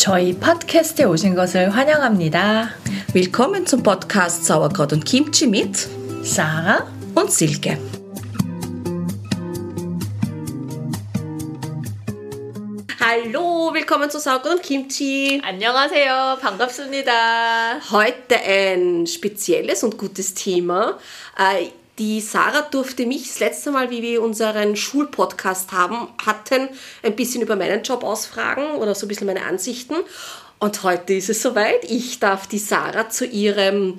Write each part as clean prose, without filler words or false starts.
저희 팟캐스트에 오신 것을 환영합니다. Willkommen zum Podcast Sauerkraut und Kimchi mit Sarah und Silke. Hallo, willkommen zu Sauerkraut und Kimchi. 안녕하세요. 반갑습니다. Heute ein spezielles und gutes Thema. Die Sarah durfte mich das letzte Mal, wie wir unseren Schulpodcast hatten, ein bisschen über meinen Job ausfragen oder so ein bisschen meine Ansichten. Und heute ist es soweit. Ich darf die Sarah zu ihrem,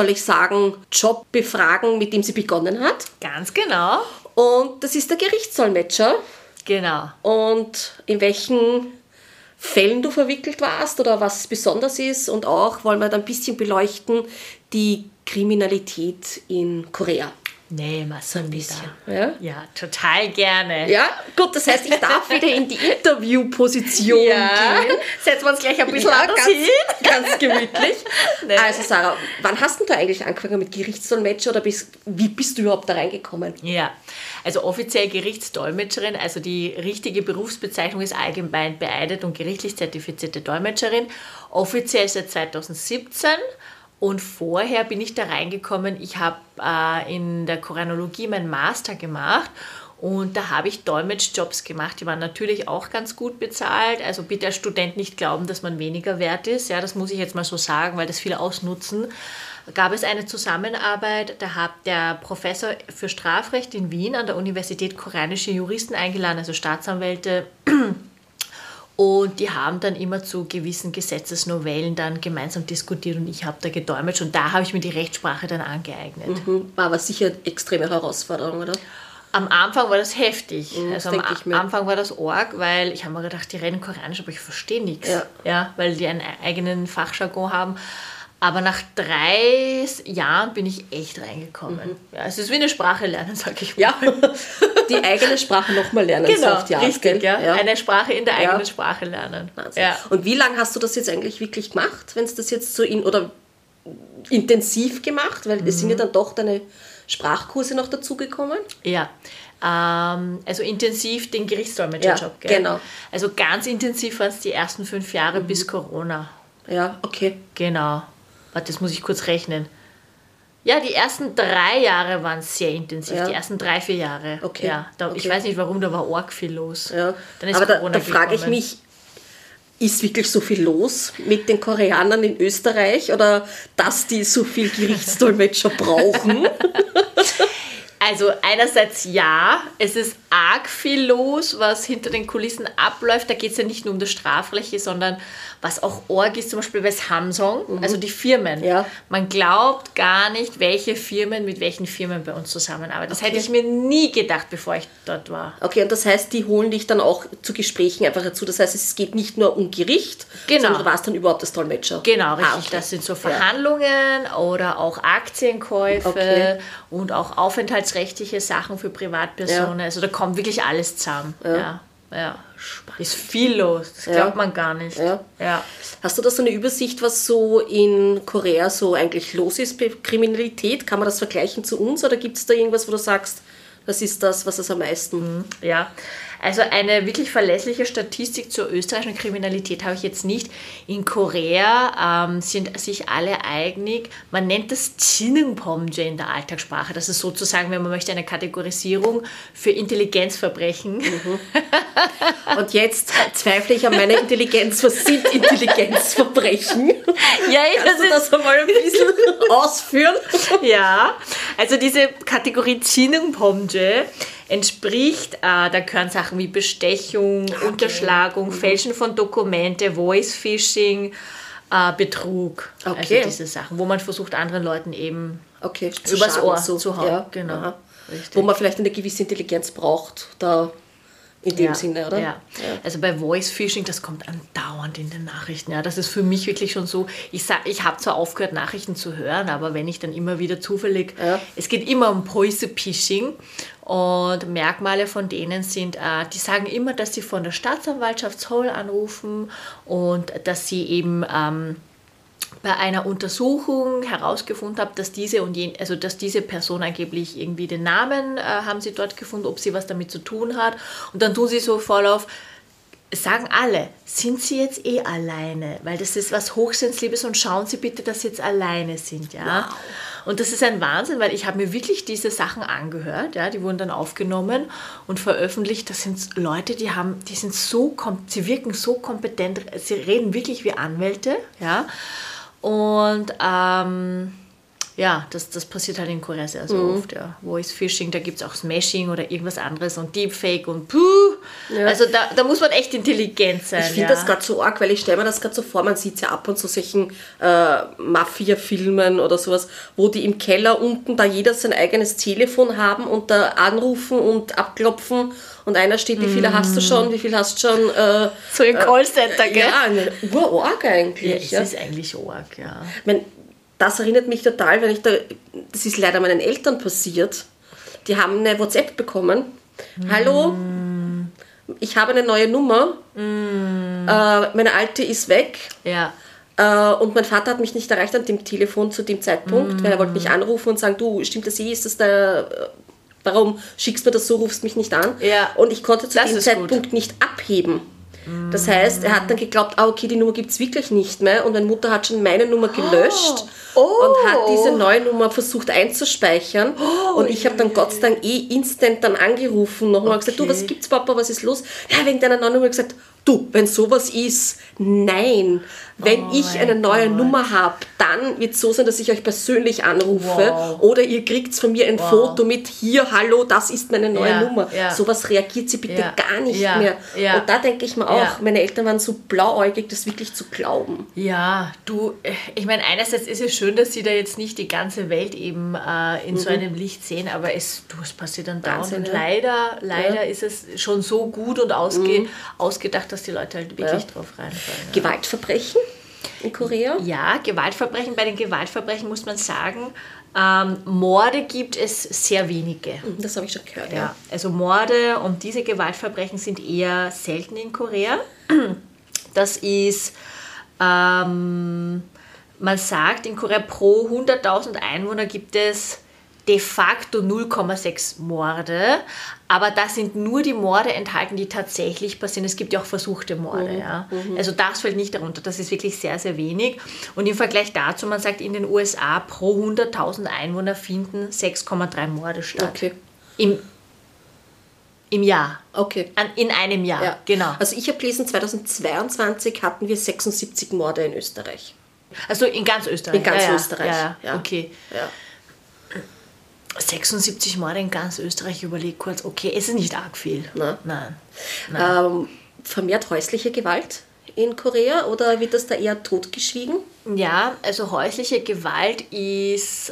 Job befragen, mit dem sie begonnen hat. Ganz genau. Und das ist der Gerichtsdolmetscher. Genau. Und in welchen Fällen du verwickelt warst oder was besonders ist. Und auch wollen wir dann ein bisschen beleuchten, die Kriminalität in Korea. Nee, mal so ein bisschen. Ja? Total gerne. Ja, gut, das heißt, ich darf wieder in die Interviewposition gehen. Setzen wir uns gleich ein bisschen anders hin. Ganz gemütlich. Nee. Also Sarah, wann hast du da eigentlich angefangen mit Gerichtsdolmetscher oder wie bist du überhaupt da reingekommen? Ja, also offiziell Gerichtsdolmetscherin, also die richtige Berufsbezeichnung ist allgemein beeidigt und gerichtlich zertifizierte Dolmetscherin. Offiziell seit 2017. Und vorher bin ich da reingekommen, ich habe in der Koreanologie meinen Master gemacht und da habe ich Dolmetschjobs gemacht, die waren natürlich auch ganz gut bezahlt. Also bitte als Student nicht glauben, dass man weniger wert ist, ja, das muss ich jetzt mal so sagen, weil das viele ausnutzen. Gab es eine Zusammenarbeit, da hat der Professor für Strafrecht in Wien an der Universität koreanische Juristen eingeladen, also Staatsanwälte. Und die haben dann immer zu gewissen Gesetzesnovellen dann gemeinsam diskutiert und ich habe da gedolmetscht und da habe ich mir die Rechtssprache dann angeeignet. War aber sicher eine extreme Herausforderung, oder? Am Anfang war das heftig. Also am denke ich mir. Anfang war das arg, weil ich habe mir gedacht, die reden Koreanisch, aber ich verstehe nichts. Ja, weil die einen eigenen Fachjargon haben. Aber nach 3 Jahren bin ich echt reingekommen. Ja, es ist wie eine Sprache lernen, sag ich mal. Ja, die eigene Sprache nochmal lernen. Genau, so auf die Art, richtig. gell? Ja. Eine Sprache in der eigenen Sprache lernen. Wahnsinn. Ja. Und wie lange hast du das jetzt eigentlich wirklich gemacht, wenn es das jetzt so oder intensiv gemacht? Weil es sind ja dann doch deine Sprachkurse noch dazugekommen. Ja, also intensiv den Gerichtsdolmetscherjob. Ja, genau. Also ganz intensiv waren es die ersten 5 Jahre bis Corona. Ja, okay. Genau. Warte, das muss ich kurz rechnen. Ja, die ersten 3 Jahre waren sehr intensiv, die ersten 3, 4 Jahre. Okay. Ja, ich Okay. weiß nicht warum, da war arg viel los. Ja. Dann ist Aber Corona da frage ich gekommen. mich, ist wirklich so viel los mit den Koreanern in Österreich oder dass die so viel Gerichtsdolmetscher brauchen? Also einerseits ja, es ist arg viel los, was hinter den Kulissen abläuft. Da geht es ja nicht nur um das Strafrechtliche, sondern was auch arg ist, zum Beispiel bei Samsung, also die Firmen. Ja. Man glaubt gar nicht, welche Firmen mit welchen Firmen bei uns zusammenarbeiten. Das hätte ich mir nie gedacht, bevor ich dort war. Okay, und das heißt, die holen dich dann auch zu Gesprächen einfach dazu. Das heißt, es geht nicht nur um Gericht, Genau. sondern du warst dann überhaupt das Dolmetscher. Genau, richtig. Okay. Das sind so Verhandlungen oder auch Aktienkäufe Okay. und auch aufenthaltsrechtliche Sachen für Privatpersonen. Ja. Also da kommt wirklich alles zusammen. Ja. Spannend. Ist viel los, das glaubt man gar nicht. Ja. Hast du da so eine Übersicht, was so in Korea so eigentlich los ist bei Kriminalität? Kann man das vergleichen zu uns oder gibt es da irgendwas, wo du sagst, das ist das, was es am meisten... Ja, also eine wirklich verlässliche Statistik zur österreichischen Kriminalität habe ich jetzt nicht. In Korea sind sich alle einig, man nennt das Jinungpomje in der Alltagssprache. Das ist sozusagen, wenn man möchte, eine Kategorisierung für Intelligenzverbrechen. Und jetzt zweifle ich an meiner Intelligenz. Was sind Intelligenzverbrechen? Ja, Kannst du das einmal ein bisschen ausführen? Ja, also diese Kategorie Jinungpomje entspricht, da gehören Sachen wie Bestechung, Unterschlagung, Fälschen von Dokumente, Voice-Phishing, Betrug. Okay. Also diese Sachen, wo man versucht, anderen Leuten eben Okay, übers Schaden Ohr so. zu hauen. Ja, Genau. aha. Richtig. Wo man vielleicht eine gewisse Intelligenz braucht, da in dem Sinne, oder? Ja. Also bei Voice-Phishing, das kommt andauernd in den Nachrichten. Ja, das ist für mich wirklich schon so, ich habe zwar aufgehört, Nachrichten zu hören, aber wenn ich dann immer wieder zufällig, es geht immer um Voice-Phishing und Merkmale von denen sind, die sagen immer, dass sie von der Staatsanwaltschaft Seoul anrufen und dass sie eben bei einer Untersuchung herausgefunden habe, dass diese Person angeblich irgendwie den Namen haben sie dort gefunden, ob sie was damit zu tun hat. Und dann tun sie so voll auf, sagen alle, sind Sie jetzt alleine? Weil das ist was Hochsensibles und schauen Sie bitte, dass Sie jetzt alleine sind. Ja? Wow. Und das ist ein Wahnsinn, weil ich habe mir wirklich diese Sachen angehört, ja? Die wurden dann aufgenommen und veröffentlicht. Das sind Leute, sie wirken so kompetent, sie reden wirklich wie Anwälte. Ja? Und das passiert halt in Korea sehr, sehr oft. Ja. Voice Phishing, da gibt es auch Smashing oder irgendwas anderes und Deepfake und puh. Ja. Also da muss man echt intelligent sein. Ich finde das gerade so arg, weil ich stelle mir das gerade so vor, man sieht es ja ab und zu solchen Mafia-Filmen oder sowas, wo die im Keller unten da jeder sein eigenes Telefon haben und da anrufen und abklopfen und einer steht, wie viele hast du schon, wie viel hast du schon. So im Callcenter, gell? Ja, urarg eigentlich. Ja, es ist eigentlich arg, ja. Das erinnert mich total, das ist leider meinen Eltern passiert. Die haben eine WhatsApp bekommen. Hallo, ich habe eine neue Nummer. Meine alte ist weg. Ja. Und mein Vater hat mich nicht erreicht an dem Telefon zu dem Zeitpunkt, weil er wollte mich anrufen und sagen, du, stimmt das ist das der... Warum schickst du mir das so, rufst mich nicht an? Ja. Und ich konnte zu dem Zeitpunkt nicht abheben. Das heißt, er hat dann geglaubt, okay, die Nummer gibt es wirklich nicht mehr. Und meine Mutter hat schon meine Nummer gelöscht und hat diese neue Nummer versucht einzuspeichern. Und ich habe dann Gott sei Dank instant dann angerufen nochmal gesagt, du, was gibt's, Papa, was ist los? Ja, wegen deiner neuen Nummer gesagt, du, wenn sowas ist, nein. Wenn ich eine neue Nummer habe, dann wird es so sein, dass ich euch persönlich anrufe oder ihr kriegt von mir ein Foto mit hier, hallo, das ist meine neue Nummer. Ja. Sowas reagiert sie bitte gar nicht mehr. Ja. Und da denke ich mir auch, meine Eltern waren so blauäugig, das wirklich zu glauben. Ja, ich meine, einerseits ist es schön, dass sie da jetzt nicht die ganze Welt eben in so einem Licht sehen, aber es passiert dann dauernd. Und leider ist es schon so gut und ausgedacht, dass die Leute halt wirklich drauf reinfallen. Ja. Gewaltverbrechen in Korea? Ja, Gewaltverbrechen. Bei den Gewaltverbrechen muss man sagen, Morde gibt es sehr wenige. Das habe ich schon gehört, ja. Also Morde und diese Gewaltverbrechen sind eher selten in Korea. Das ist, man sagt, in Korea pro 100.000 Einwohner gibt es de facto 0,6 Morde, aber da sind nur die Morde enthalten, die tatsächlich passieren. Es gibt ja auch versuchte Morde. Ja. Also das fällt nicht darunter, das ist wirklich sehr, sehr wenig. Und im Vergleich dazu, man sagt, in den USA pro 100.000 Einwohner finden 6,3 Morde statt. Okay. Im Jahr. Okay. In einem Jahr, ja. Genau. Also ich habe gelesen, 2022 hatten wir 76 Morde in Österreich. Also in ganz Österreich? In ganz Österreich, ja. Okay. Ja. 76 Morde in ganz Österreich, überleg kurz, okay, es ist nicht arg viel. Nein. Vermehrt häusliche Gewalt in Korea oder wird das da eher totgeschwiegen? Ja, also häusliche Gewalt ist,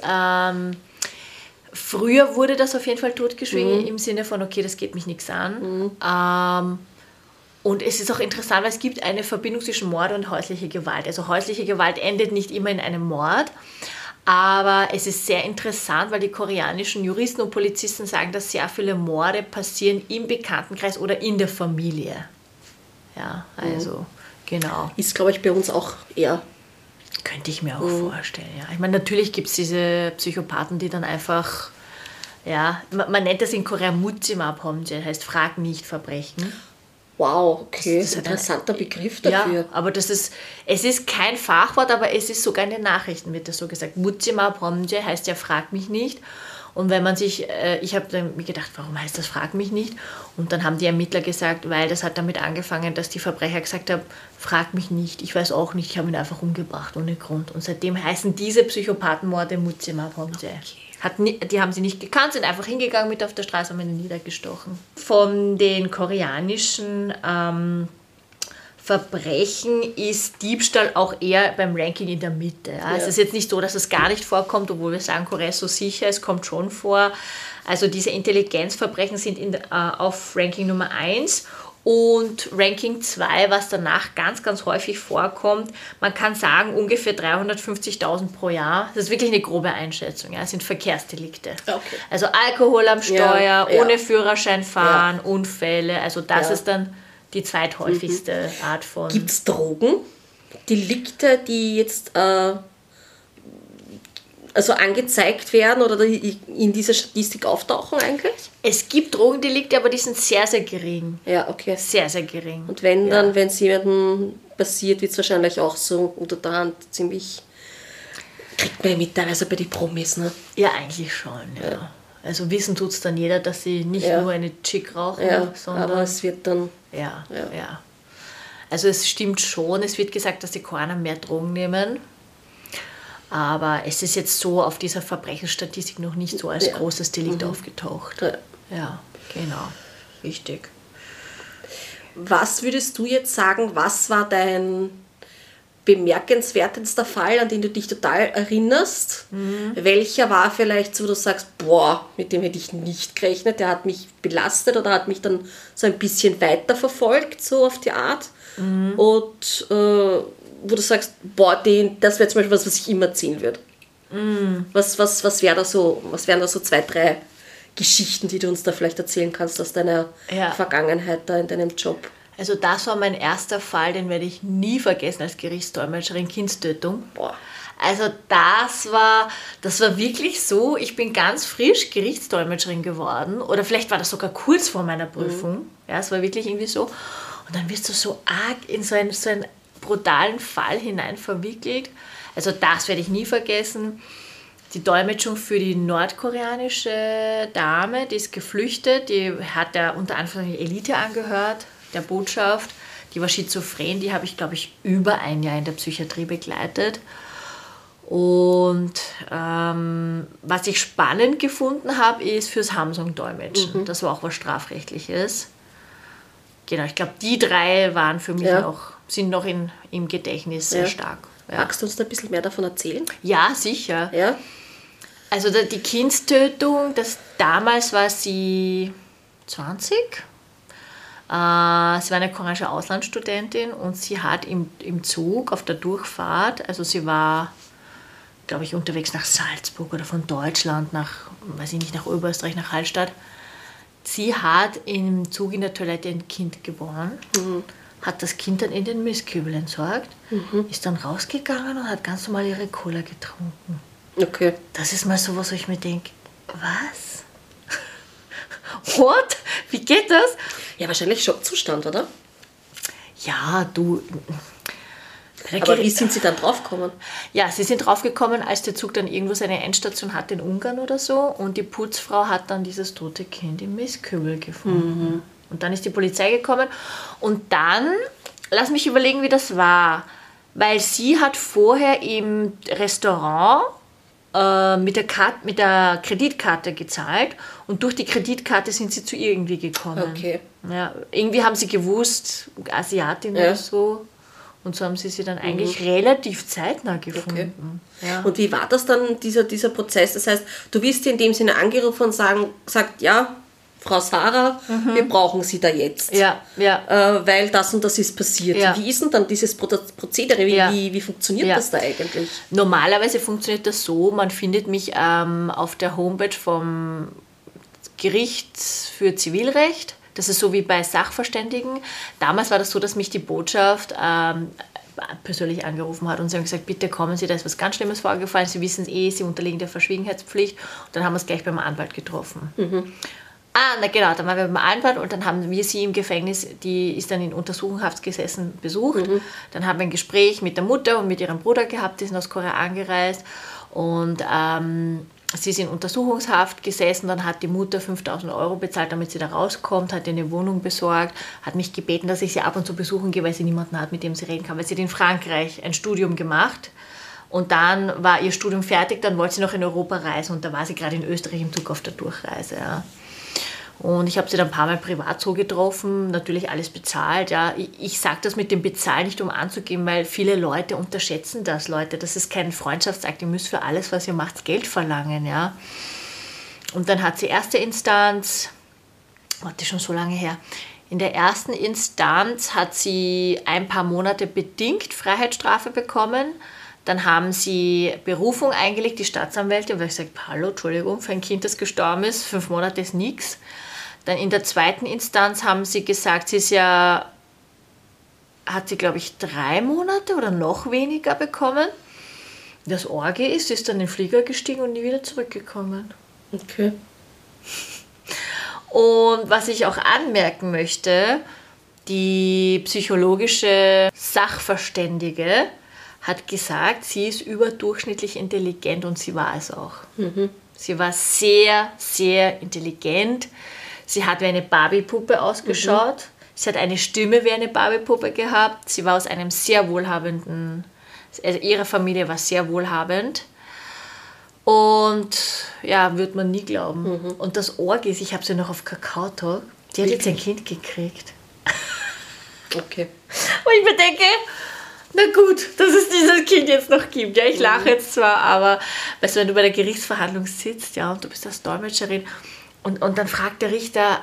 früher wurde das auf jeden Fall totgeschwiegen, im Sinne von, okay, das geht mich nichts an. Und es ist auch interessant, weil es gibt eine Verbindung zwischen Mord und häusliche Gewalt. Also häusliche Gewalt endet nicht immer in einem Mord, aber es ist sehr interessant, weil die koreanischen Juristen und Polizisten sagen, dass sehr viele Morde passieren im Bekanntenkreis oder in der Familie. Ja, also genau. Ist, glaube ich, bei uns auch eher. Könnte ich mir auch vorstellen, ja. Ich meine, natürlich gibt es diese Psychopathen, die dann einfach, ja, man nennt das in Korea Mutsima Pomje, heißt frag nicht Verbrechen. Wow, okay, das ist ein interessanter Begriff dafür. Ja, aber es ist kein Fachwort, aber es ist sogar in den Nachrichten, wird das so gesagt. Mutsima Pomje heißt ja frag mich nicht. Und wenn man sich, ich habe mir gedacht, warum heißt das frag mich nicht? Und dann haben die Ermittler gesagt, weil das hat damit angefangen, dass die Verbrecher gesagt haben, frag mich nicht, ich weiß auch nicht, ich habe ihn einfach umgebracht ohne Grund. Und seitdem heißen diese Psychopathenmorde Mutsima Pomje. Die haben sie nicht gekannt, sind einfach hingegangen mit auf der Straße und haben ihn niedergestochen. Von den koreanischen Verbrechen ist Diebstahl auch eher beim Ranking in der Mitte. Ja. Ja. Es ist jetzt nicht so, dass es gar nicht vorkommt, obwohl wir sagen, Korea ist so sicher, es kommt schon vor. Also diese Intelligenzverbrechen sind auf Ranking Nummer 1 und Ranking 2, was danach ganz, ganz häufig vorkommt. Man kann sagen, ungefähr 350.000 pro Jahr. Das ist wirklich eine grobe Einschätzung. Ja. Das sind Verkehrsdelikte. Okay. Also Alkohol am Steuer, ohne Führerschein fahren, Unfälle. Also das ist dann die zweithäufigste Art von... Gibt es Drogendelikte, die jetzt also angezeigt werden oder in dieser Statistik auftauchen eigentlich? Es gibt Drogendelikte, aber die sind sehr, sehr gering. Ja, okay. Sehr, sehr gering. Und wenn dann, wenn es jemandem passiert, wird es wahrscheinlich auch so unter der Hand ziemlich... Kriegt man ja mit teilweise bei den Promis, ne? Ja, eigentlich schon, ja. Also wissen tut es dann jeder, dass sie nicht nur eine Chick rauchen, sondern... aber es wird dann... Ja. Also es stimmt schon, es wird gesagt, dass die Koreaner mehr Drogen nehmen. Aber es ist jetzt so auf dieser Verbrechensstatistik noch nicht so als großes Delikt aufgetaucht. Ja, genau. Richtig. Was würdest du jetzt sagen, was war dein bemerkenswertester Fall, an den du dich total erinnerst? Welcher war vielleicht so, wo du sagst, boah, mit dem hätte ich nicht gerechnet, der hat mich belastet oder hat mich dann so ein bisschen weiterverfolgt, so auf die Art? Und wo du sagst, boah, das wäre zum Beispiel was ich immer erzählen würde. Was wären da so 2, 3 Geschichten, die du uns da vielleicht erzählen kannst aus deiner Vergangenheit da in deinem Job? Also das war mein erster Fall, den werde ich nie vergessen als Gerichtsdolmetscherin, Kindstötung. Boah. Also das war wirklich so, ich bin ganz frisch Gerichtsdolmetscherin geworden oder vielleicht war das sogar kurz vor meiner Prüfung. Ja, es war wirklich irgendwie so. Und dann wirst du so arg in so einen brutalen Fall hinein verwickelt. Also das werde ich nie vergessen. Die Dolmetschung für die nordkoreanische Dame, die ist geflüchtet, die hat ja unter anderem die Elite angehört, der Botschaft. Die war schizophren, die habe ich, glaube ich, über ein Jahr in der Psychiatrie begleitet. Und was ich spannend gefunden habe, ist fürs Hamsung-Dolmetschen. Das war auch was Strafrechtliches. Genau, ich glaube, die 3 waren für mich sind noch im Gedächtnis sehr stark. Ja. Magst du uns da ein bisschen mehr davon erzählen? Ja, sicher. Ja. Also die Kindstötung, damals war sie 20. Sie war eine koreanische Auslandsstudentin und sie hat im Zug auf der Durchfahrt, also sie war, glaube ich, unterwegs nach Salzburg oder von Deutschland nach Oberösterreich, nach Hallstatt. Sie hat im Zug in der Toilette ein Kind geboren, hat das Kind dann in den Mistkübel entsorgt, ist dann rausgegangen und hat ganz normal ihre Cola getrunken. Okay. Das ist mal sowas, wo ich mir denke, was? What? Wie geht das? Ja, wahrscheinlich Schockzustand, oder? Ja, du... Aber wie sind Sie dann draufgekommen? Ja, sie sind draufgekommen, als der Zug dann irgendwo seine Endstation hatte in Ungarn oder so und die Putzfrau hat dann dieses tote Kind im Mistkübel gefunden. Und dann ist die Polizei gekommen und dann, lass mich überlegen, wie das war, weil sie hat vorher im Restaurant mit der Kreditkarte gezahlt und durch die Kreditkarte sind sie zu ihr irgendwie gekommen. Okay. Ja, irgendwie haben sie gewusst, Asiatin oder so. Und so haben sie dann eigentlich relativ zeitnah gefunden. Okay. Ja. Und wie war das dann, dieser Prozess? Das heißt, du wirst in dem Sinne angerufen und gesagt, ja, Frau Sarah, wir brauchen Sie da jetzt. Ja. Weil das und das ist passiert. Ja. Wie ist denn dann dieses Prozedere? Wie funktioniert das da eigentlich? Normalerweise funktioniert das so, man findet mich auf der Homepage vom Gericht für Zivilrecht. Das ist so wie bei Sachverständigen. Damals war das so, dass mich die Botschaft persönlich angerufen hat und sie haben gesagt, bitte kommen Sie, da ist was ganz Schlimmes vorgefallen, Sie wissen es Sie unterliegen der Verschwiegenheitspflicht. Und dann haben wir es gleich beim Anwalt getroffen. Na genau, dann waren wir beim Anwalt und dann haben wir sie im Gefängnis, die ist dann in Untersuchungshaft gesessen, besucht. Dann haben wir ein Gespräch mit der Mutter und mit ihrem Bruder gehabt, die sind aus Korea angereist und sie ist in Untersuchungshaft gesessen, dann hat die Mutter 5.000 € bezahlt, damit sie da rauskommt, hat ihr eine Wohnung besorgt, hat mich gebeten, dass ich sie ab und zu besuchen gehe, weil sie niemanden hat, mit dem sie reden kann, weil sie hat in Frankreich ein Studium gemacht und dann war ihr Studium fertig, dann wollte sie noch in Europa reisen und da war sie gerade in Österreich im Zug auf der Durchreise. Ja. Und ich habe sie dann ein paar Mal privat so getroffen, natürlich alles bezahlt. Ja. Ich sage das mit dem Bezahlen nicht, um anzugeben, weil viele Leute unterschätzen das. Das ist kein Freundschaftsakt, ihr müsst für alles, was ihr macht, Geld verlangen. Ja. Und dann hat sie erste Instanz, schon so lange her, in der ersten Instanz hat sie ein paar Monate bedingt Freiheitsstrafe bekommen. Dann haben sie Berufung eingelegt, die Staatsanwältin, weil ich sage, hallo, Entschuldigung, für ein Kind, das gestorben ist, 5 Monate ist nichts. Dann in der zweiten Instanz haben sie gesagt, hat sie, glaube ich, 3 Monate oder noch weniger bekommen. Das Orge ist dann in den Flieger gestiegen und nie wieder zurückgekommen. Okay. Und was ich auch anmerken möchte, die psychologische Sachverständige hat gesagt, sie ist überdurchschnittlich intelligent und sie war es auch. Sie war sehr, sehr intelligent. Sie hat wie eine Barbie-Puppe ausgeschaut. Sie hat eine Stimme wie eine Barbie-Puppe gehabt. Sie war aus einem sehr wohlhabenden, also ihre Familie war sehr wohlhabend. Und ja, wird man nie glauben. Und das Org ist, ich habe sie noch auf Kakaotag, die hat jetzt ein Kind gekriegt. Okay. Und ich mir denke, na gut, dass es dieses Kind jetzt noch gibt. Ja, ich lache jetzt zwar, aber weißt du, wenn du bei der Gerichtsverhandlung sitzt, ja, und du bist als Dolmetscherin und dann fragt der Richter,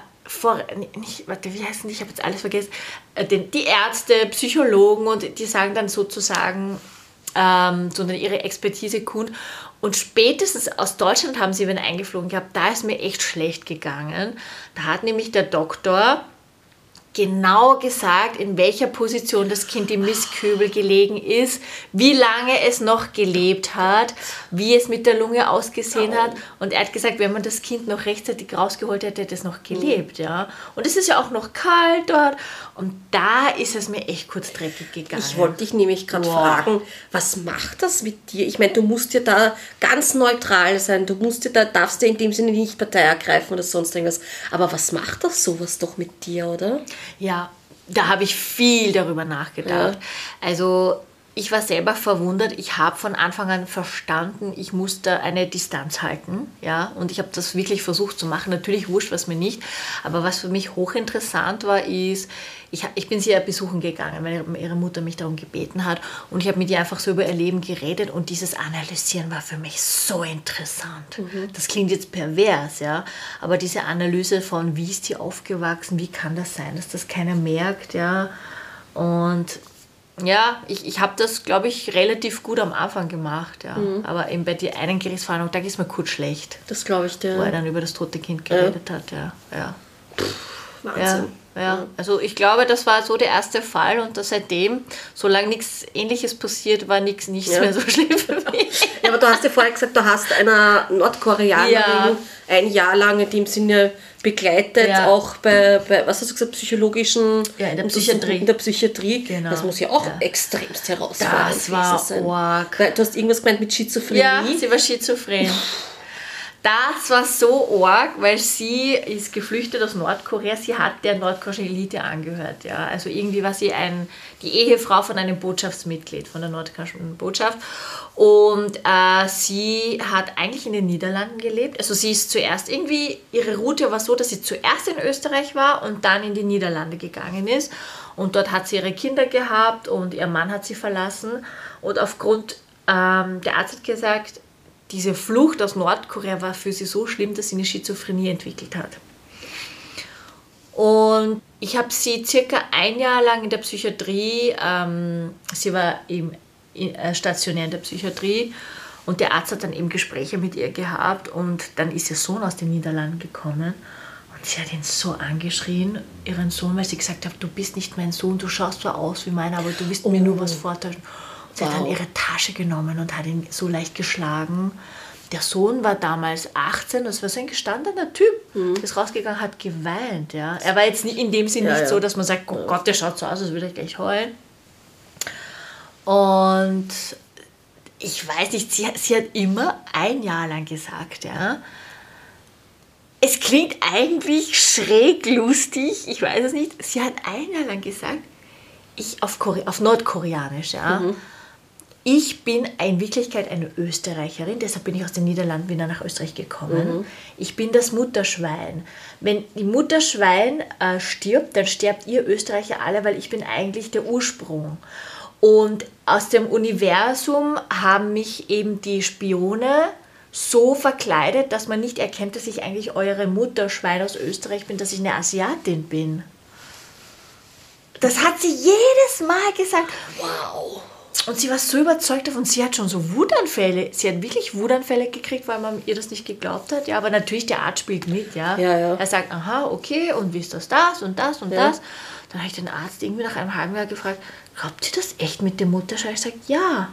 wie heißen die, ich habe jetzt alles vergessen, die Ärzte, Psychologen und die sagen dann sozusagen, sondern ihre Expertise kund. Und spätestens aus Deutschland haben sie wen eingeflogen gehabt, da ist mir echt schlecht gegangen. Da hat nämlich der Doktor genau gesagt, in welcher Position das Kind im Mistkübel gelegen ist, wie lange es noch gelebt hat, wie es mit der Lunge ausgesehen hat. Und er hat gesagt, wenn man das Kind noch rechtzeitig rausgeholt hätte, hätte es noch gelebt. Ja? Und es ist ja auch noch kalt dort. Und da ist es mir echt kurz dreckig gegangen. Ich wollte dich nämlich gerade fragen, was macht das mit dir? Ich meine, du musst ja da ganz neutral sein. Du musst ja da, darfst ja in dem Sinne nicht Partei ergreifen oder sonst irgendwas. Aber was macht das sowas doch mit dir, oder? Ja, da habe ich viel darüber nachgedacht. Ja. Also ich war selber verwundert. Ich habe von Anfang an verstanden, ich musste eine Distanz halten. Ja? Und ich habe das wirklich versucht zu machen. Natürlich wurscht was mir nicht. Aber was für mich hochinteressant war, ist, ich bin sie ja besuchen gegangen, weil ihre Mutter mich darum gebeten hat. Und ich habe mit ihr einfach so über ihr Leben geredet. Und dieses Analysieren war für mich so interessant. Das klingt jetzt pervers, ja. Aber diese Analyse von, wie ist die aufgewachsen, wie kann das sein, dass das keiner merkt, ja. Und ja, ich habe das, glaube ich, relativ gut am Anfang gemacht, ja. Aber eben bei der einen Gerichtsverhandlung, da ist mir kurz schlecht. Das glaube ich dir. Wo er dann über das tote Kind geredet hat, ja. Wahnsinn. Ja, also ich glaube, das war so der erste Fall und seitdem, solange nichts Ähnliches passiert, war nichts mehr so schlimm für mich. Ja, aber du hast ja vorher gesagt, du hast einer Nordkoreanerin ein Jahr lang in dem Sinne begleitet, auch bei, was hast du gesagt, psychologischen... Ja, in der Psychiatrie. In der Psychiatrie. Genau. Das muss ja auch extremst herausfordernd das war sein. arg. Weil du hast irgendwas gemeint mit Schizophrenie. Ja, sie war schizophren. Das war so arg, weil sie ist geflüchtet aus Nordkorea. Sie hat der nordkoreanischen Elite angehört. Ja. Also irgendwie war sie die Ehefrau von einem Botschaftsmitglied von der nordkoreanischen Botschaft. Und sie hat eigentlich in den Niederlanden gelebt. Also sie ist zuerst ihre Route war so, dass sie zuerst in Österreich war und dann in die Niederlande gegangen ist. Und dort hat sie ihre Kinder gehabt und ihr Mann hat sie verlassen. Und aufgrund, der Arzt hat gesagt, diese Flucht aus Nordkorea war für sie so schlimm, dass sie eine Schizophrenie entwickelt hat. Und ich habe sie circa ein Jahr lang in der Psychiatrie, sie war eben stationär in der Psychiatrie und der Arzt hat dann eben Gespräche mit ihr gehabt und dann ist ihr Sohn aus den Niederlanden gekommen und sie hat ihn so angeschrien, ihren Sohn, weil sie gesagt hat, du bist nicht mein Sohn, du schaust so aus wie meiner, aber du willst mir nur was vortäuschen. Sie hat dann ihre Tasche genommen und hat ihn so leicht geschlagen. Der Sohn war damals 18, das war so ein gestandener Typ. Ist rausgegangen, hat geweint. Ja. Er war jetzt in dem Sinne nicht so, dass man sagt, oh Gott, der schaut so aus, als würde er gleich heulen. Und ich weiß nicht, sie hat immer ein Jahr lang gesagt, ja. Es klingt eigentlich schräg lustig, ich weiß es nicht. Sie hat ein Jahr lang gesagt, auf Nordkoreanisch, ja. Ich bin in Wirklichkeit eine Österreicherin, deshalb bin ich aus den Niederlanden wieder nach Österreich gekommen. Ich bin das Mutterschwein. Wenn die Mutterschwein stirbt, dann sterbt ihr Österreicher alle, weil ich bin eigentlich der Ursprung. Und aus dem Universum haben mich eben die Spione so verkleidet, dass man nicht erkennt, dass ich eigentlich eure Mutterschwein aus Österreich bin, dass ich eine Asiatin bin. Das hat sie jedes Mal gesagt. Wow. Und sie war so überzeugt davon, sie hat schon so Wutanfälle. Sie hat wirklich Wutanfälle gekriegt, weil man ihr das nicht geglaubt hat. Ja, aber natürlich, der Arzt spielt mit. Ja. Er sagt, aha, okay, und wie ist das und das und das. Dann habe ich den Arzt irgendwie nach einem halben Jahr gefragt, glaubt ihr das echt mit dem Mutterschwein? Ich sage, ja.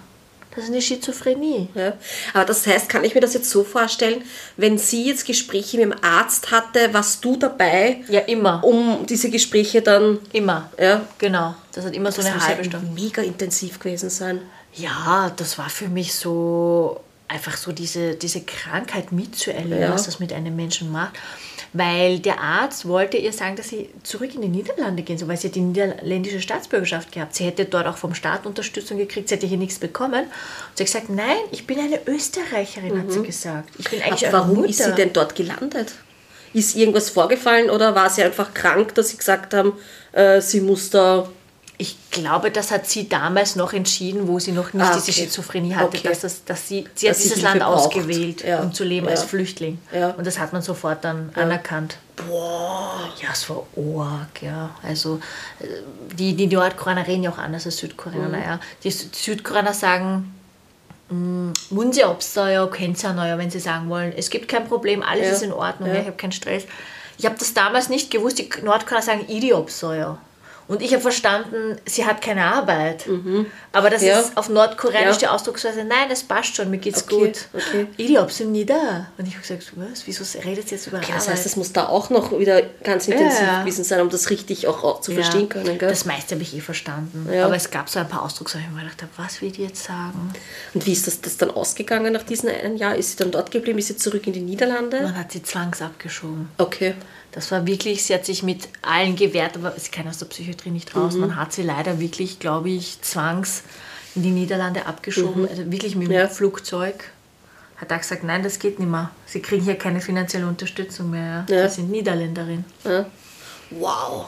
Das ist eine Schizophrenie. Ja. Aber das heißt, kann ich mir das jetzt so vorstellen, wenn sie jetzt Gespräche mit dem Arzt hatte, warst du dabei? Ja, immer. Um diese Gespräche dann... Immer. Ja. Genau. Das hat immer so eine halbe Stunde. Mega intensiv gewesen sein. Ja, das war für mich so, einfach so diese Krankheit mitzuerleben, was das mit einem Menschen macht. Weil der Arzt wollte ihr sagen, dass sie zurück in die Niederlande gehen soll, weil sie hat die niederländische Staatsbürgerschaft gehabt. Sie hätte dort auch vom Staat Unterstützung gekriegt, sie hätte hier nichts bekommen. Und sie hat gesagt, nein, ich bin eine Österreicherin, hat sie gesagt. Ich bin eigentlich Aber warum ist sie denn dort gelandet? Ist irgendwas vorgefallen oder war sie einfach krank, dass sie gesagt haben, sie muss da... Ich glaube, das hat sie damals noch entschieden, wo sie noch nicht diese Schizophrenie hatte, dass sie hat dieses Land ausgewählt, um zu leben als Flüchtling. Ja. Und das hat man sofort dann anerkannt. Boah. Ja, es war arg, ja. Also die Nordkoreaner reden ja auch anders als Südkoreaner. Ja. Die Südkoreaner sagen, 문제 없어요, 괜찮아요, wenn sie sagen wollen, es gibt kein Problem, alles ist in Ordnung, ich habe keinen Stress. Ich habe das damals nicht gewusst, die Nordkoreaner sagen 일이 없어요. Und ich habe verstanden, sie hat keine Arbeit. Aber das ist auf Nordkoreanisch die Ausdrucksweise, nein, das passt schon, mir geht's gut. Ich hab's ihm nie da. Und ich habe gesagt, was, wieso redet sie jetzt über Arbeit? Das heißt, das muss da auch noch wieder ganz intensiv gewesen sein, um das richtig auch zu verstehen können. Gell? Das meiste habe ich verstanden. Ja. Aber es gab so ein paar Ausdrucksweise, wo ich mir gedacht habe, was will die jetzt sagen? Und wie ist das dann ausgegangen nach diesem einen Jahr? Ist sie dann dort geblieben? Ist sie zurück in die Niederlande? Man hat sie zwangsabgeschoben. Okay. Das war wirklich, sie hat sich mit allen gewehrt, aber sie kann aus der Psychiatrie nicht raus. Man hat sie leider wirklich, glaube ich, zwangs in die Niederlande abgeschoben, also wirklich mit dem Flugzeug. Hat auch gesagt, nein, das geht nicht mehr. Sie kriegen hier keine finanzielle Unterstützung mehr. Ja. Sie sind Niederländerin. Ja. Wow.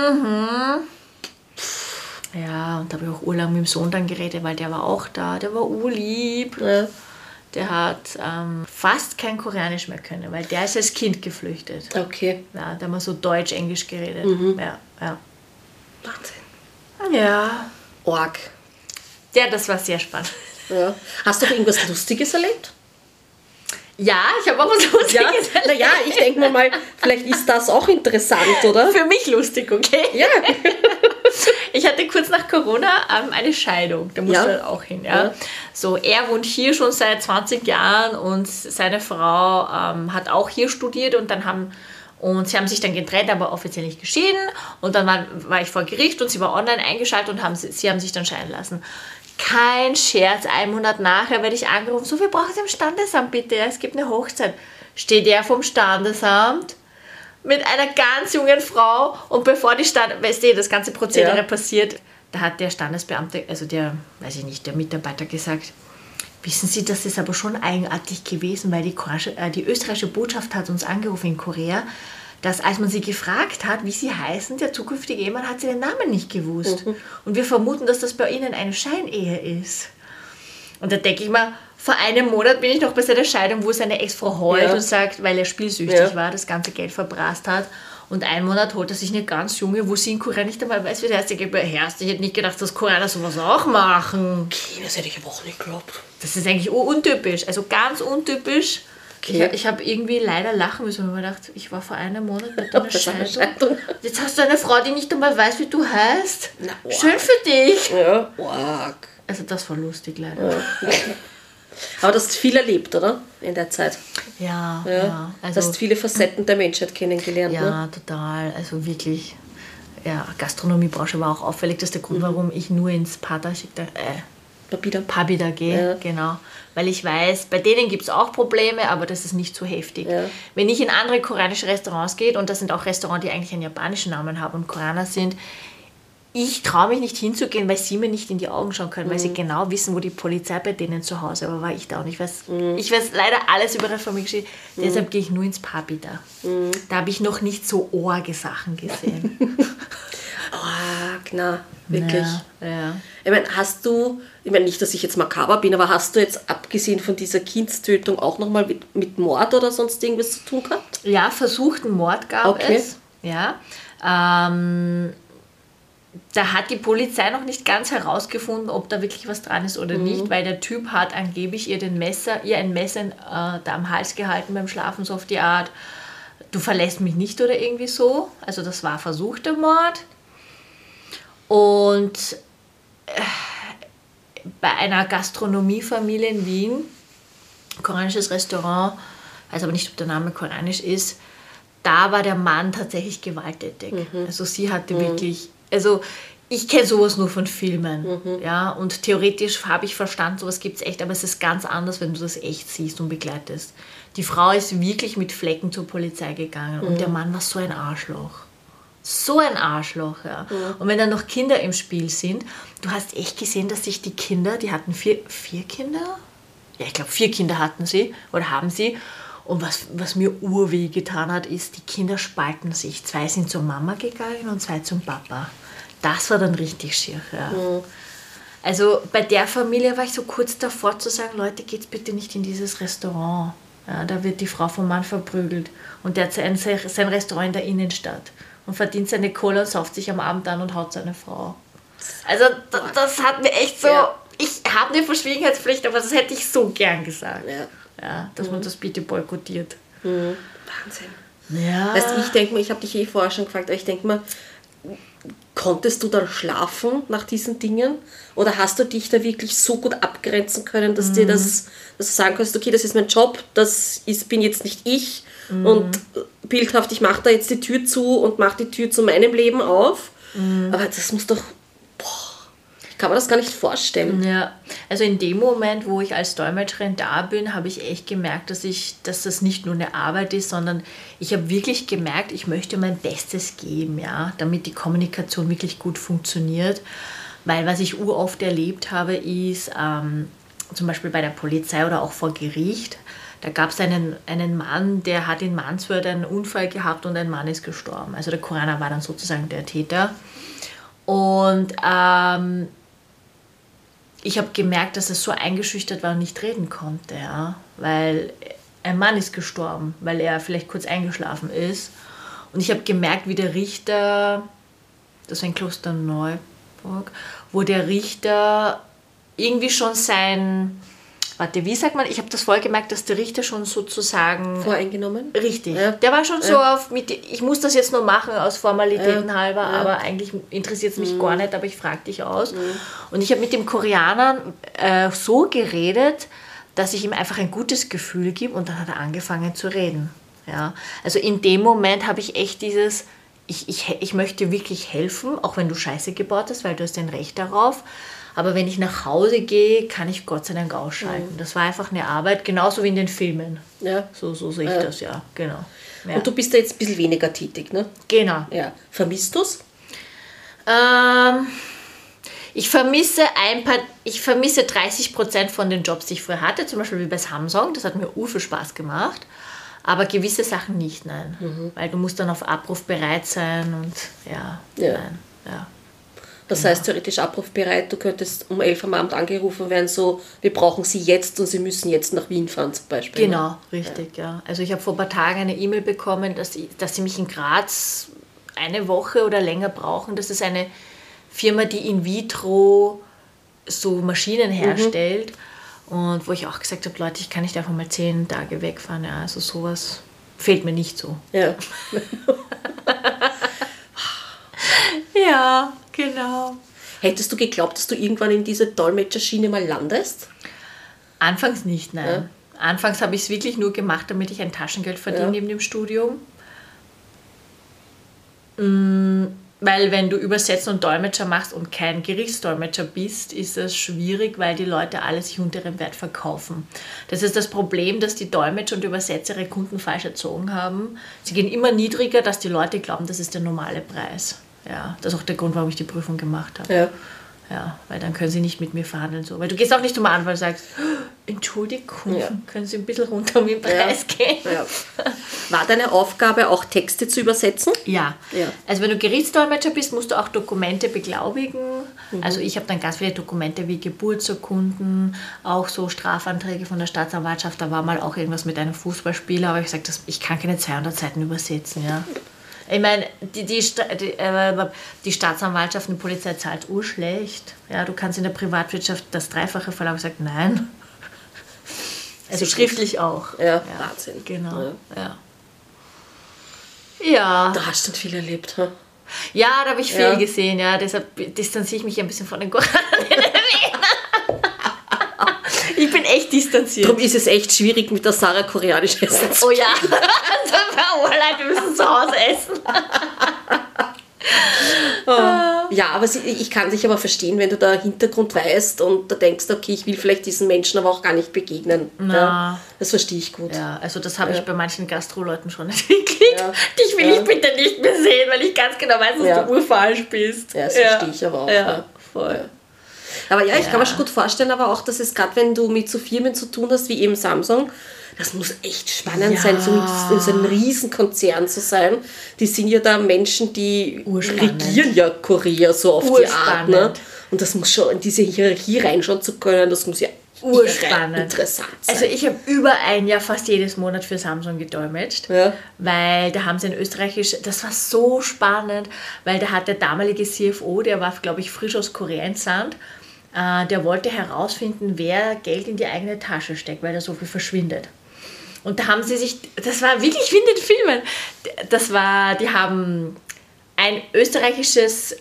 Ja, und da habe ich auch urlang mit dem Sohn dann geredet, weil der war auch da, der war urlieb. Ja. Der hat fast kein Koreanisch mehr können, weil der ist als Kind geflüchtet. Okay. Ja, da haben wir so Deutsch-Englisch geredet. Ja. Wahnsinn. Ja. Org. Ja, das war sehr spannend. Ja. Hast du auch irgendwas Lustiges erlebt? Ja, ich habe auch was Lustiges erlebt. Naja, ich denke mal, vielleicht ist das auch interessant, oder? Für mich lustig, okay? Ja. Ich hatte kurz nach Corona eine Scheidung, da musst du halt auch hin. Ja? So, er wohnt hier schon seit 20 Jahren und seine Frau hat auch hier studiert und sie haben sich dann getrennt, aber offiziell nicht geschieden. Und dann war ich vor Gericht und sie war online eingeschaltet und sie haben sich dann scheiden lassen. Kein Scherz, 1 Monat nachher werde ich angerufen, so, wir brauchen Sie im Standesamt bitte, es gibt eine Hochzeit. Steht er vom Standesamt mit einer ganz jungen Frau und bevor das ganze Prozedere passiert, da hat der Standesbeamte, also der Mitarbeiter gesagt, wissen Sie, das ist aber schon eigenartig gewesen, weil die österreichische Botschaft hat uns angerufen in Korea, dass als man sie gefragt hat, wie sie heißen, der zukünftige Ehemann hat sie den Namen nicht gewusst. Und wir vermuten, dass das bei Ihnen eine Scheinehe ist. Und da denke ich mir, vor einem Monat bin ich noch bei seiner Scheidung, wo seine Ex-Frau heult und sagt, weil er spielsüchtig war, das ganze Geld verbrast hat. Und 1 Monat holt er sich eine ganz junge, wo sie in Korea nicht einmal weiß, wie der heißt. Ich hätte nicht gedacht, dass Koreaner sowas auch machen. Okay, das hätte ich aber auch nicht geglaubt. Das ist eigentlich untypisch, also ganz untypisch. Okay. Ich habe irgendwie leider lachen müssen, weil ich mir gedacht, ich war vor einem Monat mit einer Scheidung. Jetzt hast du eine Frau, die nicht einmal weiß, wie du heißt. Schön für dich. Ja, arg. Also das war lustig leider. Ja. Aber du hast viel erlebt, oder? In der Zeit. Ja. Also, du hast viele Facetten der Menschheit kennengelernt. Ja, total. Also wirklich. Ja, Gastronomiebranche war auch auffällig. Das ist der Grund, warum ich nur ins Pabida gehe. Genau. Weil ich weiß, bei denen gibt es auch Probleme, aber das ist nicht so heftig. Ja. Wenn ich in andere koreanische Restaurants gehe, und das sind auch Restaurants, die eigentlich einen japanischen Namen haben und Koreaner sind, ich traue mich nicht hinzugehen, weil sie mir nicht in die Augen schauen können, weil sie genau wissen, wo die Polizei bei denen zu Hause war ich da. Und ich weiß leider alles über ihre Familie. Deshalb gehe ich nur ins Pabida. Da habe ich noch nicht so orge Sachen gesehen. Na, wirklich. Ja. Ich meine, nicht, dass ich jetzt makaber bin, aber hast du jetzt abgesehen von dieser Kindstötung auch nochmal mit Mord oder sonst irgendwas zu tun gehabt? Ja, versuchten Mord gab es. Ja. Da hat die Polizei noch nicht ganz herausgefunden, ob da wirklich was dran ist oder nicht, weil der Typ hat angeblich ihr ein Messer da am Hals gehalten beim Schlafen, so auf die Art, du verlässt mich nicht oder irgendwie so. Also das war versuchter Mord. Und bei einer Gastronomiefamilie in Wien, koreanisches Restaurant, weiß aber nicht, ob der Name koreanisch ist, da war der Mann tatsächlich gewalttätig. Also sie hatte wirklich, also ich kenne sowas nur von Filmen, ja, und theoretisch habe ich verstanden, sowas gibt es echt, aber es ist ganz anders, wenn du das echt siehst und begleitest. Die Frau ist wirklich mit Flecken zur Polizei gegangen und der Mann war so ein Arschloch. So ein Arschloch, ja. Und wenn dann noch Kinder im Spiel sind, du hast echt gesehen, dass sich die Kinder, die hatten vier Kinder? Ja, ich glaube 4 Kinder hatten sie oder haben sie. Und was mir urweh getan hat, ist, die Kinder spalten sich. 2 sind zur Mama gegangen und 2 zum Papa. Das war dann richtig schier, ja. Also bei der Familie war ich so kurz davor zu sagen, Leute, geht's bitte nicht in dieses Restaurant. Ja, da wird die Frau vom Mann verprügelt. Und der hat sein Restaurant in der Innenstadt. Und verdient seine Kohle und sauft sich am Abend an und haut seine Frau. Also das hat mir echt so... Ja. Ich habe eine Verschwiegenheitspflicht, aber das hätte ich so gern gesagt. Ja, dass man das bitte boykottiert. Wahnsinn. Ja. Weißt du, ich denke mir, ich habe dich vorher schon gefragt, aber ich denke mir, konntest du dann schlafen nach diesen Dingen? Oder hast du dich da wirklich so gut abgrenzen können, dass dir dass du sagen kannst, okay, das ist mein Job, bin jetzt nicht ich und bildhaft, ich mache da jetzt die Tür zu und mache die Tür zu meinem Leben auf. Aber das muss doch... Ich kann mir das gar nicht vorstellen. Ja, also in dem Moment, wo ich als Dolmetscherin da bin, habe ich echt gemerkt, dass das nicht nur eine Arbeit ist, sondern ich habe wirklich gemerkt, ich möchte mein Bestes geben, ja, damit die Kommunikation wirklich gut funktioniert. Weil was ich oft erlebt habe, ist zum Beispiel bei der Polizei oder auch vor Gericht, da gab es einen Mann, der hat in Mansfeld einen Unfall gehabt und ein Mann ist gestorben. Also der Koreaner war dann sozusagen der Täter. Und ich habe gemerkt, dass er so eingeschüchtert war und nicht reden konnte, ja, weil ein Mann ist gestorben, weil er vielleicht kurz eingeschlafen ist. Und ich habe gemerkt, wie der Richter, das war in Klosterneuburg, wo der Richter irgendwie schon wie sagt man, ich habe das voll gemerkt, dass der Richter schon sozusagen... Voreingenommen? Richtig. Ja. Der war schon so ich muss das jetzt nur machen aus Formalitäten halber, aber eigentlich interessiert es mich gar nicht, aber ich frage dich aus. Und ich habe mit dem Koreaner so geredet, dass ich ihm einfach ein gutes Gefühl gebe und dann hat er angefangen zu reden. Ja. Also in dem Moment habe ich echt dieses... Ich möchte wirklich helfen, auch wenn du Scheiße gebaut hast, weil du hast ein Recht darauf. Aber wenn ich nach Hause gehe, kann ich Gott sei Dank ausschalten. Das war einfach eine Arbeit, genauso wie in den Filmen. Ja. So sehe ich das, ja, genau. Ja. Und du bist da jetzt ein bisschen weniger tätig, ne? Genau. Ja. Vermisst du es? Ich vermisse 30% von den Jobs, die ich früher hatte, zum Beispiel wie bei Samsung. Das hat mir viel Spaß gemacht. Aber gewisse Sachen nicht, nein. Weil du musst dann auf Abruf bereit sein und nein. Ja. Das heißt, theoretisch abrufbereit, du könntest um 11 am Abend angerufen werden, so, wir brauchen Sie jetzt und Sie müssen jetzt nach Wien fahren zum Beispiel. Genau, richtig, ja. Also ich habe vor ein paar Tagen eine E-Mail bekommen, dass sie mich in Graz eine Woche oder länger brauchen. Das ist eine Firma, die in vitro so Maschinen herstellt. Und wo ich auch gesagt habe, Leute, ich kann nicht einfach mal 10 Tage wegfahren. Ja, also sowas fehlt mir nicht so. Ja. Ja, genau. Hättest du geglaubt, dass du irgendwann in diese Dolmetscherschiene mal landest? Anfangs nicht, nein. Ja. Anfangs habe ich es wirklich nur gemacht, damit ich ein Taschengeld verdiene neben dem Studium. Weil wenn du Übersetzer und Dolmetscher machst und kein Gerichtsdolmetscher bist, ist es schwierig, weil die Leute alle sich unter ihrem Wert verkaufen. Das ist das Problem, dass die Dolmetscher und Übersetzer ihre Kunden falsch erzogen haben. Sie gehen immer niedriger, dass die Leute glauben, das ist der normale Preis. Ja, das ist auch der Grund, warum ich die Prüfung gemacht habe. Ja, weil dann können sie nicht mit mir verhandeln. So. Weil du gehst auch nicht zum Anwalt und sagst, Entschuldigung, können Sie ein bisschen runter um den Preis gehen? Ja. War deine Aufgabe auch Texte zu übersetzen? Ja. Also wenn du Gerichtsdolmetscher bist, musst du auch Dokumente beglaubigen. Also ich habe dann ganz viele Dokumente wie Geburtsurkunden, auch so Strafanträge von der Staatsanwaltschaft. Da war mal auch irgendwas mit einem Fußballspieler, aber ich gesagt, ich kann keine 200 Seiten übersetzen, ja. Ich meine, die Staatsanwaltschaft und die Polizei zahlt urschlecht. Ja, du kannst in der Privatwirtschaft das Dreifache verlangen. Ich sage, nein. Also schriftlich auch. Ja, Wahnsinn. Genau, ja. Da hast du nicht viel erlebt, ha? Ja, da habe ich viel gesehen, ja. Deshalb distanziere ich mich ein bisschen von den Koreanern. distanziert. Darum ist es echt schwierig, mit der Sarah koreanisch essen zu Oh ja, wir müssen zu Hause essen. Ja, aber ich kann dich aber verstehen, wenn du da Hintergrund weißt und da denkst, okay, ich will vielleicht diesen Menschen aber auch gar nicht begegnen. Ja, das verstehe ich gut. Ja, also das habe ich bei manchen Gastro-Leuten schon entwickelt. Ja. Dich will ich bitte nicht mehr sehen, weil ich ganz genau weiß, dass du urfalsch bist. Ja, das verstehe ich aber auch. Ja, voll. Ja. Aber ja, ich kann mir schon gut vorstellen, aber auch, dass es gerade, wenn du mit so Firmen zu tun hast, wie eben Samsung, das muss echt spannend sein, so in so einem Riesenkonzern zu sein. Die sind ja da Menschen, die regieren ja Korea so auf die Art. Ne? Und das muss schon in diese Hierarchie reinschauen zu können, das muss ja interessant sein. Also ich habe über ein Jahr fast jedes Monat für Samsung gedolmetscht, weil da haben sie ein österreichisch, das war so spannend, weil da hat der damalige CFO, der war, glaube ich, frisch aus Korea entsandt, der wollte herausfinden, wer Geld in die eigene Tasche steckt, weil da so viel verschwindet. Und da haben sie sich, das war wirklich wie in den Filmen, die haben ein österreichisches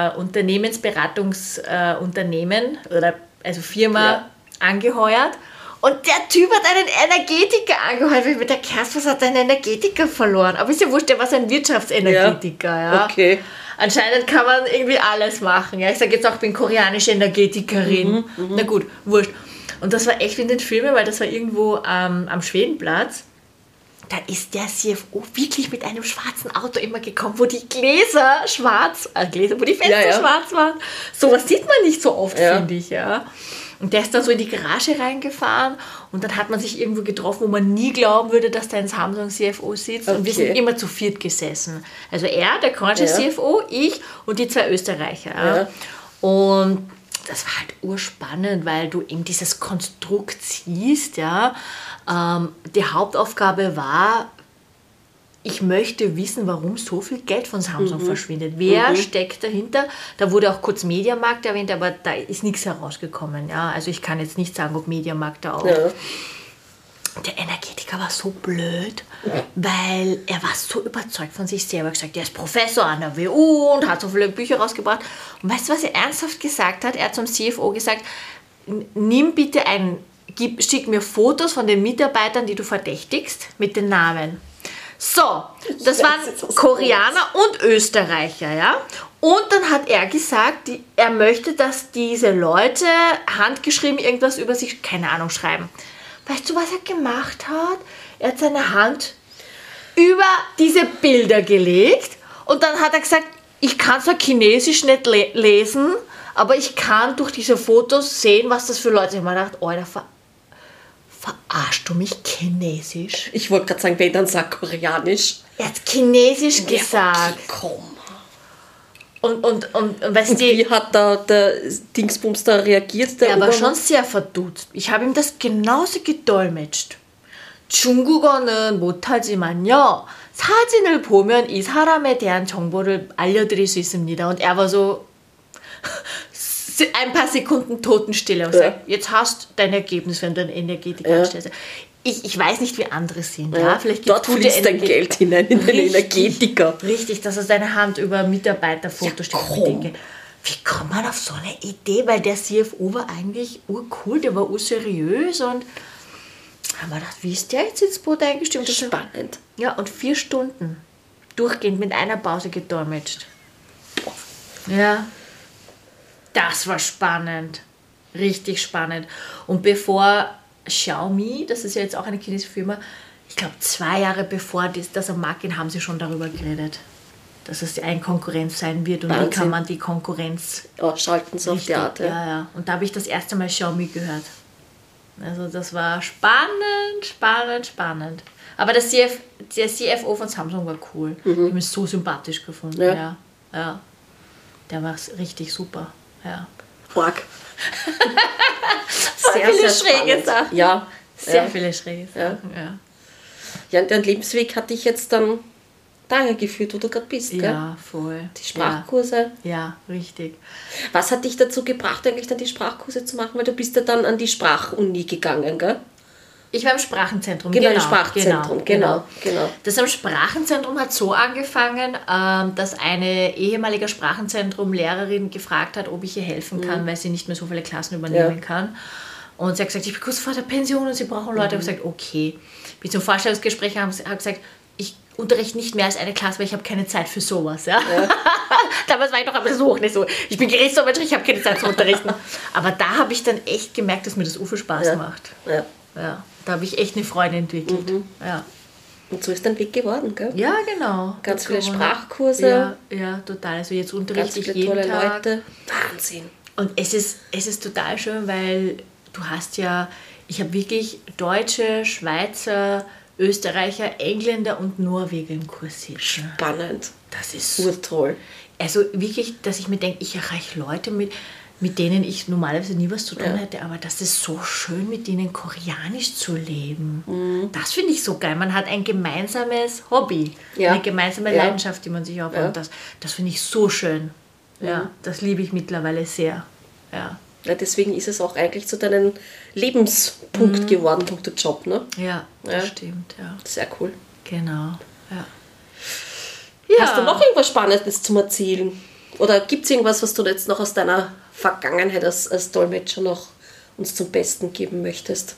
Unternehmensberatungsunternehmen also Firma angeheuert und der Typ hat einen Energetiker angeheuert, weil mit der Kerstin hat einen Energetiker verloren. Aber ist ja wurscht, der war so ein Wirtschaftsenergetiker. Ja. Okay. Anscheinend kann man irgendwie alles machen. Ja. Ich sage jetzt auch, ich bin koreanische Energetikerin. Na gut, wurscht. Und das war echt wie in den Filmen, weil das war irgendwo am Schwedenplatz. Da ist der CFO wirklich mit einem schwarzen Auto immer gekommen, wo die Gläser schwarz, wo die Fenster schwarz waren. Sowas sieht man nicht so oft, finde ich. Ja. Und der ist dann so in die Garage reingefahren und dann hat man sich irgendwo getroffen, wo man nie glauben würde, dass da ein Samsung CFO sitzt. Und wir sind immer zu viert gesessen. Also er, der koreanische CFO, ich und die 2 Österreicher. Ja. Und das war halt urspannend, weil du eben dieses Konstrukt siehst. Ja. Die Hauptaufgabe war, ich möchte wissen, warum so viel Geld von Samsung verschwindet. Wer steckt dahinter? Da wurde auch kurz Mediamarkt erwähnt, aber da ist nichts herausgekommen. Ja? Also ich kann jetzt nicht sagen, ob Mediamarkt da auch... Ja. Der Energetiker war so blöd, weil er war so überzeugt von sich selber. Er ist Professor an der WU und hat so viele Bücher rausgebracht. Und weißt du, was er ernsthaft gesagt hat? Er hat zum CFO gesagt, nimm bitte schick mir Fotos von den Mitarbeitern, die du verdächtigst, mit den Namen. So, das waren Koreaner und Österreicher, ja. Und dann hat er gesagt, er möchte, dass diese Leute handgeschrieben irgendwas über sich, keine Ahnung, schreiben. Weißt du, was er gemacht hat? Er hat seine Hand über diese Bilder gelegt und dann hat er gesagt, ich kann zwar Chinesisch nicht lesen, aber ich kann durch diese Fotos sehen, was das für Leute sind. Ich habe mir gedacht, Alter, verarschst du mich Chinesisch? Ich wollte gerade sagen, wenn dann sag Koreanisch. Er hat Chinesisch gesagt. Okay, komm. Und weißt du, wie hat da der Dingsbums da reagiert? Er war schon sehr verdutzt. Ich habe ihm das genauso gedolmetscht. 중국어는 못하지만요. 사진을 보면 이 사람에 대한 정보를 알려드릴 수 있습니다. Und er war so ein paar Sekunden Totenstille und sagt, jetzt hast du dein Ergebnis, wenn du einen Energetiker anstellst. Ich weiß nicht, wie andere sind. Ja? Vielleicht dort fließt dein Geld hinein in den Energetiker. Richtig, dass er seine Hand über Mitarbeiterfotos steht. Ich denke, wie kommt man auf so eine Idee? Weil der CFO war eigentlich urcool, der war urseriös und haben wir gedacht, wie ist der jetzt ins Boot eingestiegen? Spannend. Ja, und 4 Stunden durchgehend mit einer Pause gedolmetscht. Ja, das war spannend. Richtig spannend. Und bevor Xiaomi, das ist ja jetzt auch eine chinesische Firma, ich glaube 2 Jahre bevor das am Markt geht, haben sie schon darüber geredet, dass es eine Konkurrenz sein wird und Wahnsinn. Wie kann man die Konkurrenz schalten so auf die Art. Ja. Und da habe ich das erste Mal Xiaomi gehört. Also das war spannend. Aber der CFO von Samsung war cool. Ich habe ihn so sympathisch gefunden. Ja. Der war richtig super. Ja. Org. Sehr viele schräge Sachen. Ja. Sehr viele schräge Sachen, Ja, und dein Lebensweg hat dich jetzt dann daher geführt, wo du gerade bist, gell? Ja, voll. Die Sprachkurse. Ja, richtig. Was hat dich dazu gebracht, eigentlich dann die Sprachkurse zu machen? Weil du bist ja dann an die Sprachuni gegangen, gell? Ich war im Sprachenzentrum. Genau, im Sprachzentrum, genau. Das am Sprachenzentrum hat so angefangen, dass eine ehemalige Sprachenzentrum-Lehrerin gefragt hat, ob ich ihr helfen kann, weil sie nicht mehr so viele Klassen übernehmen kann. Und sie hat gesagt, ich bin kurz vor der Pension und sie brauchen Leute. Ich habe gesagt, okay. Bin zum Vorstellungsgespräch habe gesagt, ich unterrichte nicht mehr als eine Klasse, weil ich habe keine Zeit für sowas. Ja? Damals war ich noch ein bisschen so, nicht so. Ich bin Gerichtsdolmetscher, ich habe keine Zeit zu unterrichten. Aber da habe ich dann echt gemerkt, dass mir das viel Spaß macht. Ja, da habe ich echt eine Freude entwickelt. Ja. Und so ist dein Weg geworden, gell? Ja, genau. Ganz viele Sprachkurse. Ja, total. Also jetzt unterrichte ich viele jeden tolle Tag. Leute. Wahnsinn. Und es ist total schön, weil du hast ja, ich habe wirklich Deutsche, Schweizer, Österreicher, Engländer und Norweger im Kurs sitzen. Spannend. Das ist urtoll. Also wirklich, dass ich mir denke, ich erreiche Leute, mit denen ich normalerweise nie was zu tun hätte, aber das ist so schön, mit denen Koreanisch zu leben. Das finde ich so geil. Man hat ein gemeinsames Hobby, eine gemeinsame Leidenschaft, die man sich aufbaut. Das finde ich so schön. Ja, das liebe ich mittlerweile sehr. Ja. Ja, deswegen ist es auch eigentlich zu deinem Lebenspunkt geworden, punkto Job, ne? Ja, das stimmt, ja. Sehr cool. Genau, ja. Hast du noch irgendwas Spannendes zum Erzählen? Oder gibt es irgendwas, was du jetzt noch aus deiner Vergangenheit als Dolmetscher noch uns zum Besten geben möchtest?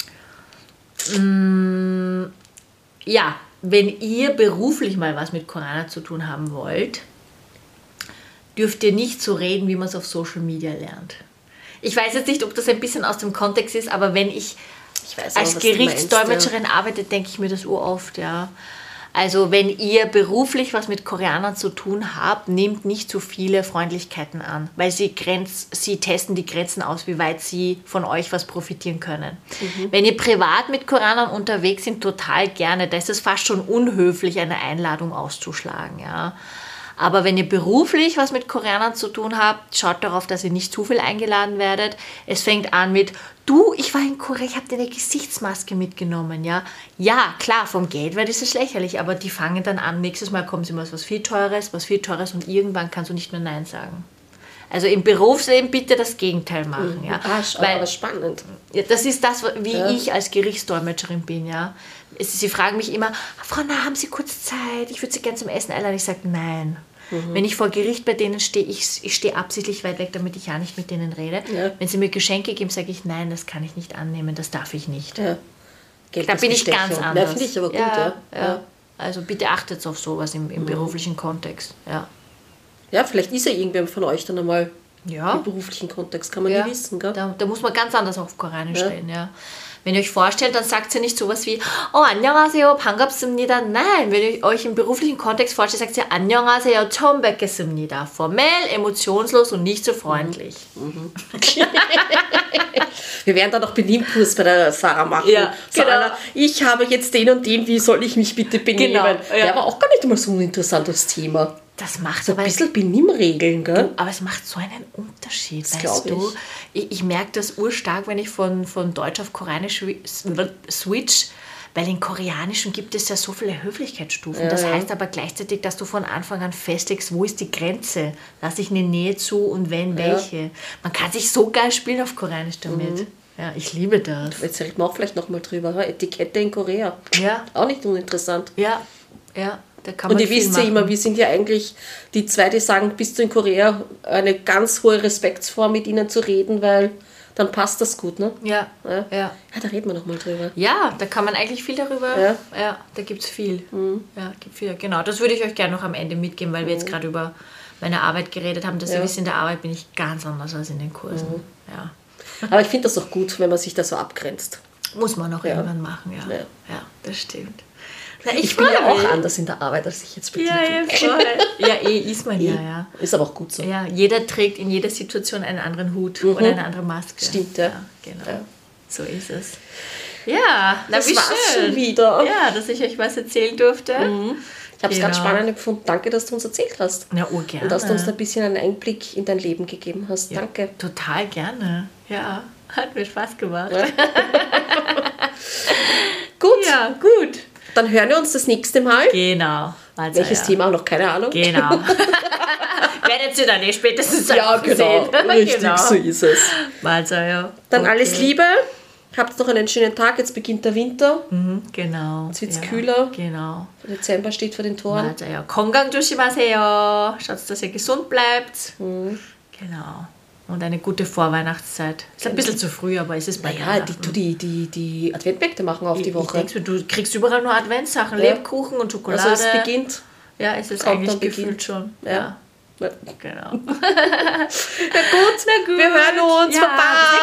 Ja, wenn ihr beruflich mal was mit Koreaner zu tun haben wollt, dürft ihr nicht so reden, wie man es auf Social Media lernt. Ich weiß jetzt nicht, ob das ein bisschen aus dem Kontext ist, aber wenn ich weiß auch, als Gerichtsdolmetscherin arbeite, denke ich mir das oft, ja. Also wenn ihr beruflich was mit Koreanern zu tun habt, nehmt nicht zu viele Freundlichkeiten an, weil sie testen die Grenzen aus, wie weit sie von euch was profitieren können. Wenn ihr privat mit Koreanern unterwegs seid, total gerne. Da ist es fast schon unhöflich, eine Einladung auszuschlagen, ja. Aber wenn ihr beruflich was mit Koreanern zu tun habt, schaut darauf, dass ihr nicht zu viel eingeladen werdet. Es fängt an mit, du, ich war in Korea, ich habe dir eine Gesichtsmaske mitgenommen, ja. Ja, klar, vom Geldwert ist es lächerlich, aber die fangen dann an, nächstes Mal kommen sie mal was viel Teures und irgendwann kannst du nicht mehr Nein sagen. Also im Berufsleben bitte das Gegenteil machen, ja. Aber spannend. Ja, das ist das, wie ich als Gerichtsdolmetscherin bin, ja. Sie fragen mich immer, Frau Na, haben Sie kurz Zeit? Ich würde Sie gerne zum Essen einladen. Ich sage, nein. Wenn ich vor Gericht bei denen stehe, ich stehe absichtlich weit weg, damit ich ja nicht mit denen rede. Ja. Wenn sie mir Geschenke geben, sage ich, nein, das kann ich nicht annehmen, das darf ich nicht. Ja. Da bin ich ganz anders. Ja, finde ich aber gut, ja. Also bitte achtet auf sowas im beruflichen Kontext. Ja. Ja, vielleicht ist ja irgendwer von euch dann einmal im beruflichen Kontext, kann man nie wissen. Gell? Da muss man ganz anders auf Koreanisch reden, ja. Wenn ihr euch vorstellt, dann sagt ihr nicht sowas wie 안녕하세요, 반갑습니다. Nein, wenn ihr euch im beruflichen Kontext vorstellt, sagt ihr 안녕하세요, 처음 뵙겠습니다. Formell, emotionslos und nicht so freundlich. Wir werden dann noch Benimmkurs bei der Sarah machen. Ja, so genau. Ich habe jetzt den und den, wie soll ich mich bitte benehmen? Genau, Der war auch gar nicht mal so ein interessantes Thema. Das macht so ein bisschen Benimmregeln, gell? Aber es macht so einen Unterschied, weißt du? Ich merke das urstark, wenn ich von Deutsch auf Koreanisch switch, weil in Koreanischen gibt es ja so viele Höflichkeitsstufen. Das heißt aber gleichzeitig, dass du von Anfang an festlegst, wo ist die Grenze? Lasse ich eine Nähe zu und wenn, welche? Man kann sich so geil spielen auf Koreanisch damit. Ja, ich liebe das. Jetzt reden wir auch vielleicht nochmal drüber. Etikette in Korea. Ja. Auch nicht uninteressant. Ja. Da kann man und ihr wisst ja immer, wir sind ja eigentlich die zwei, die sagen, bist du in Korea, eine ganz hohe Respektsform mit ihnen zu reden, weil dann passt das gut, ne? Ja, da reden wir nochmal drüber. Ja, da kann man eigentlich viel darüber, da gibt es viel. Ja, gibt viel. Genau, das würde ich euch gerne noch am Ende mitgeben, weil wir jetzt gerade über meine Arbeit geredet haben, dass ihr wisst, in der Arbeit bin ich ganz anders als in den Kursen. Ja. Aber ich finde das auch gut, wenn man sich da so abgrenzt. Muss man auch irgendwann machen, ja, das stimmt. Na, ich bin ja auch anders in der Arbeit, als ich jetzt bin. Ja, ist man ja. Ist aber auch gut so. Ja, jeder trägt in jeder Situation einen anderen Hut oder eine andere Maske. Stimmt, ja. Genau. Ja. So ist es. Ja, das war's schon wieder. Ja, dass ich euch was erzählen durfte. Ich habe es ganz spannend empfunden. Danke, dass du uns erzählt hast. Ja, gerne. Und dass du uns ein bisschen einen Einblick in dein Leben gegeben hast. Ja, danke. Total gerne. Ja, hat mir Spaß gemacht. Ja. Gut. Ja, gut. Dann hören wir uns das nächste Mal. Genau. Also, welches Thema auch noch, keine Ahnung. Genau. Werdet ihr dann spätestens sehen. Richtig, genau. So ist es. Also, ja. Dann alles Liebe. Habt noch einen schönen Tag. Jetzt beginnt der Winter. Genau. Jetzt wird es kühler. Genau. Der Dezember steht vor den Toren. 건강 조심하세요. Schaut, dass ihr gesund bleibt. Genau. Und eine gute Vorweihnachtszeit. Ist ein bisschen zu früh, aber es ist bald Naja, die Adventmärkte machen auf die Woche. Du kriegst überall nur Adventssachen, Lebkuchen und Schokolade. Also es beginnt. Ja, es ist Kommt eigentlich dann gefühlt beginnt. schon. Ja. Genau. Na gut, wir hören uns. Ja, Baba.